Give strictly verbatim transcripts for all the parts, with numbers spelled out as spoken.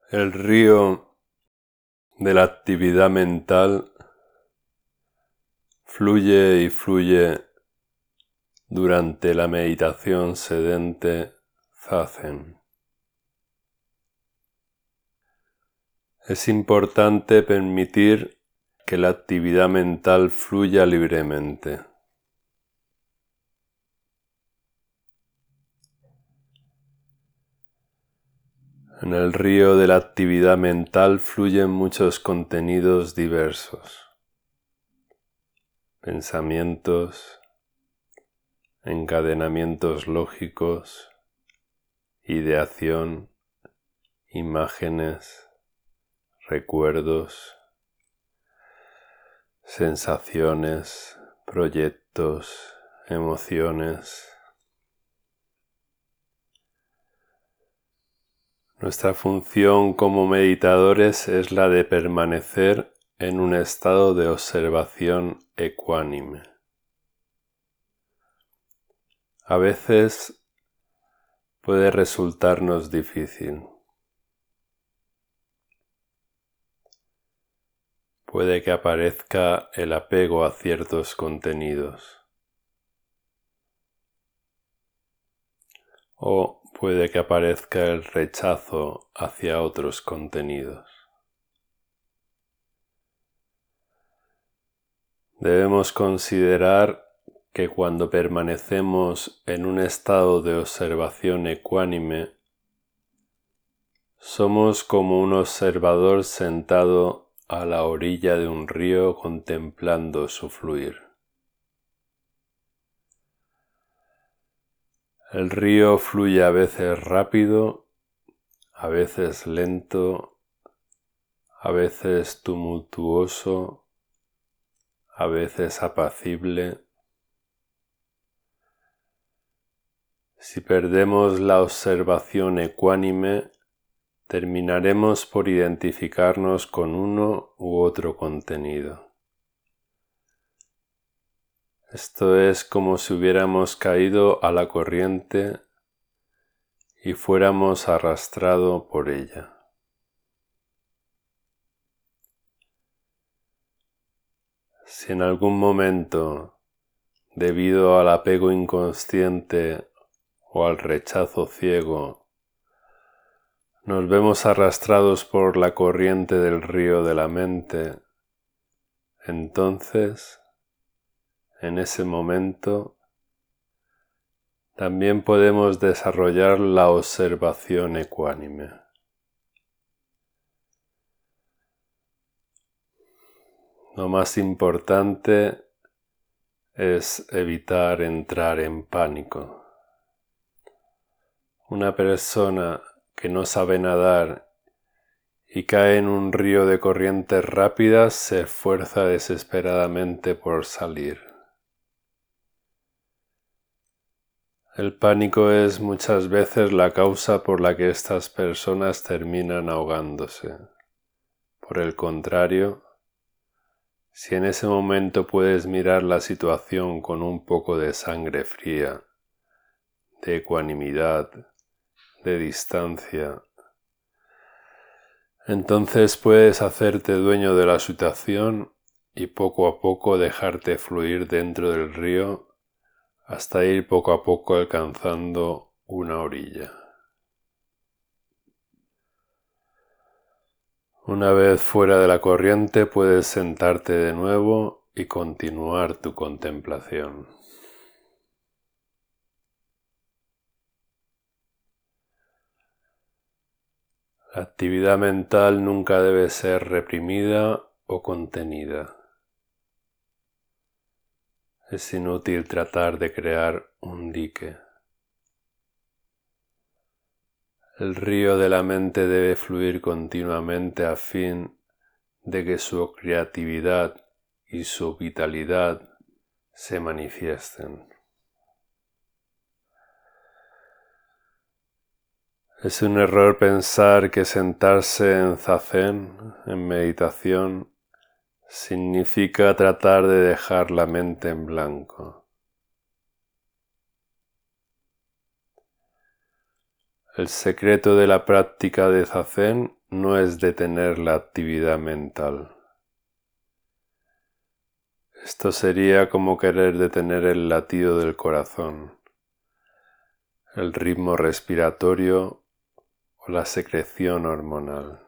El río de la actividad mental fluye y fluye durante la meditación sedente Zazen. Es importante permitir que la actividad mental fluya libremente. En el río de la actividad mental fluyen muchos contenidos diversos, pensamientos, encadenamientos lógicos, ideación, imágenes, recuerdos, sensaciones, proyectos, emociones. Nuestra función como meditadores es la de permanecer en un estado de observación ecuánime. A veces puede resultarnos difícil. Puede que aparezca el apego a ciertos contenidos. O puede que aparezca el rechazo hacia otros contenidos. Debemos considerar que cuando permanecemos en un estado de observación ecuánime, somos como un observador sentado a la orilla de un río contemplando su fluir. El río fluye a veces rápido, a veces lento, a veces tumultuoso, a veces apacible. Si perdemos la observación ecuánime, terminaremos por identificarnos con uno u otro contenido. Esto es como si hubiéramos caído a la corriente y fuéramos arrastrados por ella. Si en algún momento, debido al apego inconsciente o al rechazo ciego, nos vemos arrastrados por la corriente del río de la mente, entonces, en ese momento, también podemos desarrollar la observación ecuánime. Lo más importante es evitar entrar en pánico. Una persona que no sabe nadar y cae en un río de corrientes rápidas se esfuerza desesperadamente por salir. El pánico es muchas veces la causa por la que estas personas terminan ahogándose. Por el contrario, si en ese momento puedes mirar la situación con un poco de sangre fría, de ecuanimidad, de distancia, entonces puedes hacerte dueño de la situación y poco a poco dejarte fluir dentro del río hasta ir poco a poco alcanzando una orilla. Una vez fuera de la corriente puedes sentarte de nuevo y continuar tu contemplación. La actividad mental nunca debe ser reprimida o contenida. Es inútil tratar de crear un dique. El río de la mente debe fluir continuamente a fin de que su creatividad y su vitalidad se manifiesten. Es un error pensar que sentarse en zazen, en meditación, significa tratar de dejar la mente en blanco. El secreto de la práctica de zazen no es detener la actividad mental. Esto sería como querer detener el latido del corazón, el ritmo respiratorio o la secreción hormonal.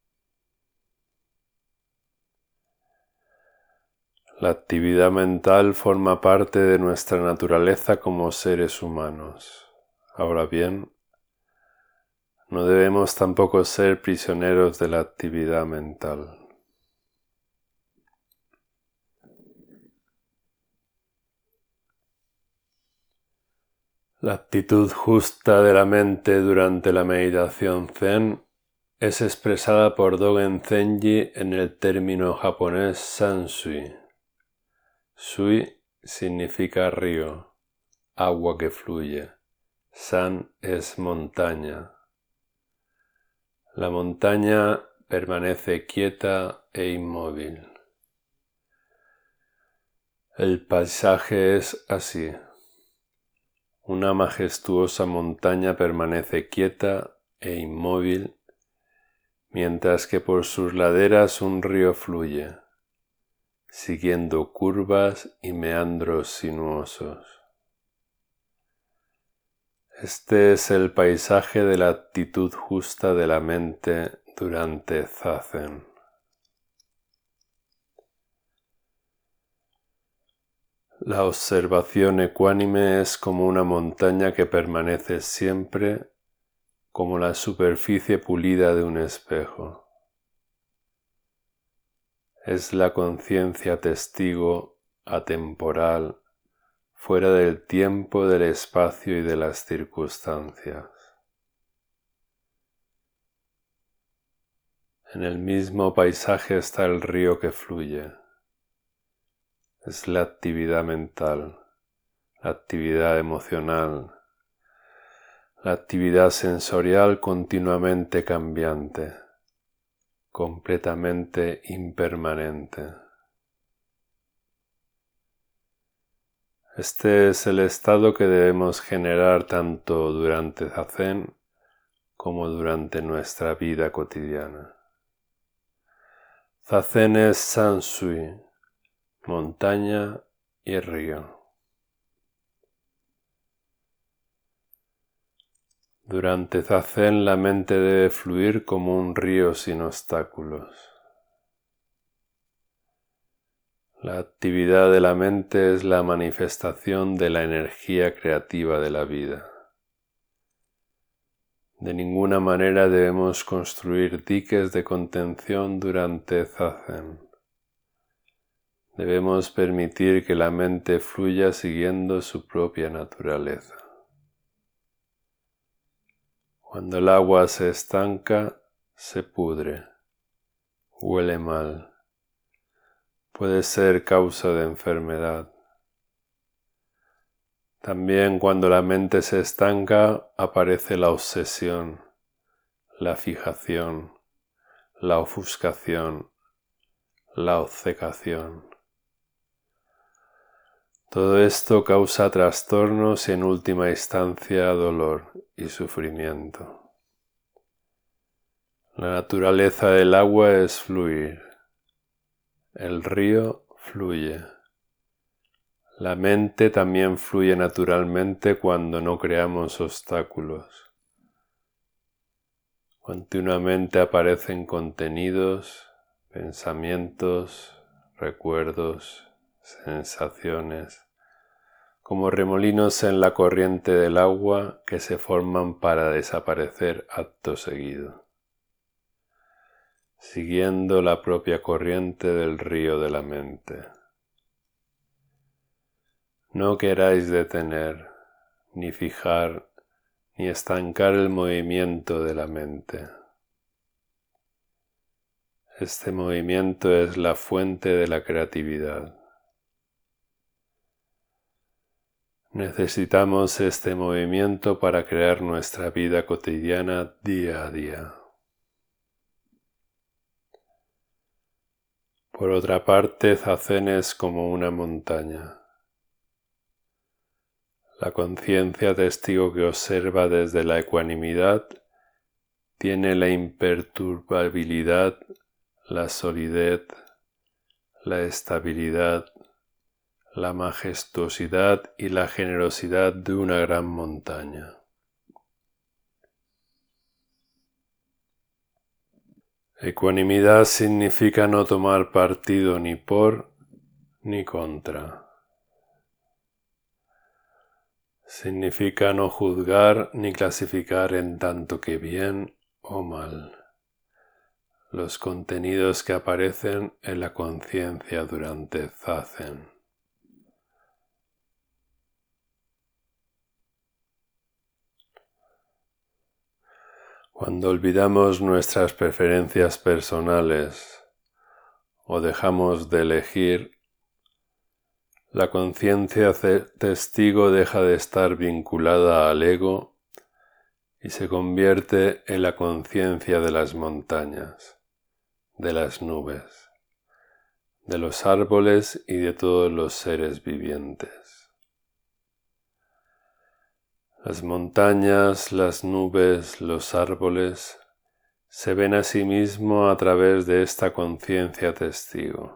La actividad mental forma parte de nuestra naturaleza como seres humanos. Ahora bien, no debemos tampoco ser prisioneros de la actividad mental. La actitud justa de la mente durante la meditación Zen es expresada por Dogen Zenji en el término japonés Sansui. Sui significa río, agua que fluye. San es montaña. La montaña permanece quieta e inmóvil. El paisaje es así. Una majestuosa montaña permanece quieta e inmóvil, mientras que por sus laderas un río fluye, siguiendo curvas y meandros sinuosos. Este es el paisaje de la actitud justa de la mente durante Zazen. La observación ecuánime es como una montaña que permanece siempre como la superficie pulida de un espejo. Es la conciencia testigo, atemporal, fuera del tiempo, del espacio y de las circunstancias. En el mismo paisaje está el río que fluye. Es la actividad mental, la actividad emocional, la actividad sensorial continuamente cambiante, completamente impermanente. Este es el estado que debemos generar tanto durante Zazen como durante nuestra vida cotidiana. Zazen es Sansui, montaña y río. Durante Zazen la mente debe fluir como un río sin obstáculos. La actividad de la mente es la manifestación de la energía creativa de la vida. De ninguna manera debemos construir diques de contención durante Zazen. Debemos permitir que la mente fluya siguiendo su propia naturaleza. Cuando el agua se estanca, se pudre, huele mal, puede ser causa de enfermedad. También cuando la mente se estanca, aparece la obsesión, la fijación, la ofuscación, la obcecación. Todo esto causa trastornos y en última instancia dolor y sufrimiento. La naturaleza del agua es fluir. El río fluye. La mente también fluye naturalmente cuando no creamos obstáculos. Continuamente aparecen contenidos, pensamientos, recuerdos, sensaciones, como remolinos en la corriente del agua que se forman para desaparecer acto seguido, siguiendo la propia corriente del río de la mente. No queráis detener, ni fijar, ni estancar el movimiento de la mente. Este movimiento es la fuente de la creatividad. Necesitamos este movimiento para crear nuestra vida cotidiana día a día. Por otra parte, Zazen es como una montaña. La conciencia testigo que observa desde la ecuanimidad tiene la imperturbabilidad, la solidez, la estabilidad, la majestuosidad y la generosidad de una gran montaña. Ecuanimidad significa no tomar partido ni por ni contra. Significa no juzgar ni clasificar en tanto que bien o mal los contenidos que aparecen en la conciencia durante Zazen. Cuando olvidamos nuestras preferencias personales o dejamos de elegir, la conciencia testigo deja de estar vinculada al ego y se convierte en la conciencia de las montañas, de las nubes, de los árboles y de todos los seres vivientes. Las montañas, las nubes, los árboles se ven a sí mismos a través de esta conciencia testigo.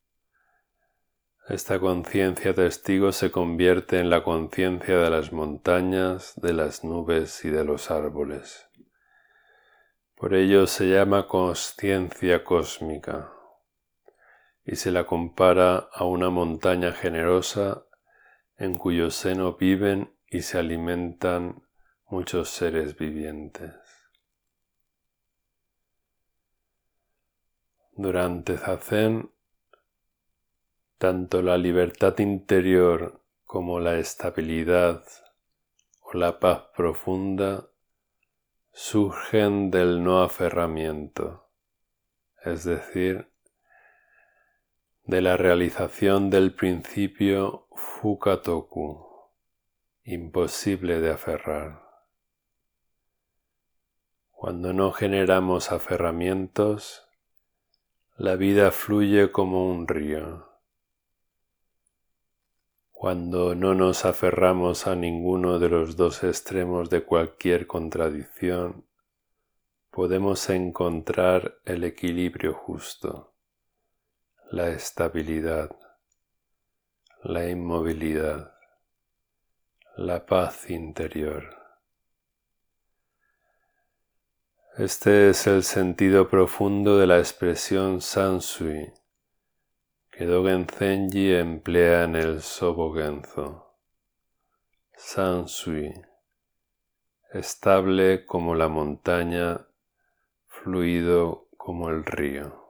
Esta conciencia testigo se convierte en la conciencia de las montañas, de las nubes y de los árboles. Por ello se llama consciencia cósmica y se la compara a una montaña generosa en cuyo seno viven y se alimentan muchos seres vivientes. Durante Zazen, tanto la libertad interior como la estabilidad o la paz profunda surgen del no aferramiento, es decir, de la realización del principio Fukatoku, imposible de aferrar. Cuando no generamos aferramientos, la vida fluye como un río. Cuando no nos aferramos a ninguno de los dos extremos de cualquier contradicción, podemos encontrar el equilibrio justo, la estabilidad, la inmovilidad, la paz interior. Este es el sentido profundo de la expresión Sansui, que Dogen Zenji emplea en el Sobo Genzo. Sansui, estable como la montaña, fluido como el río.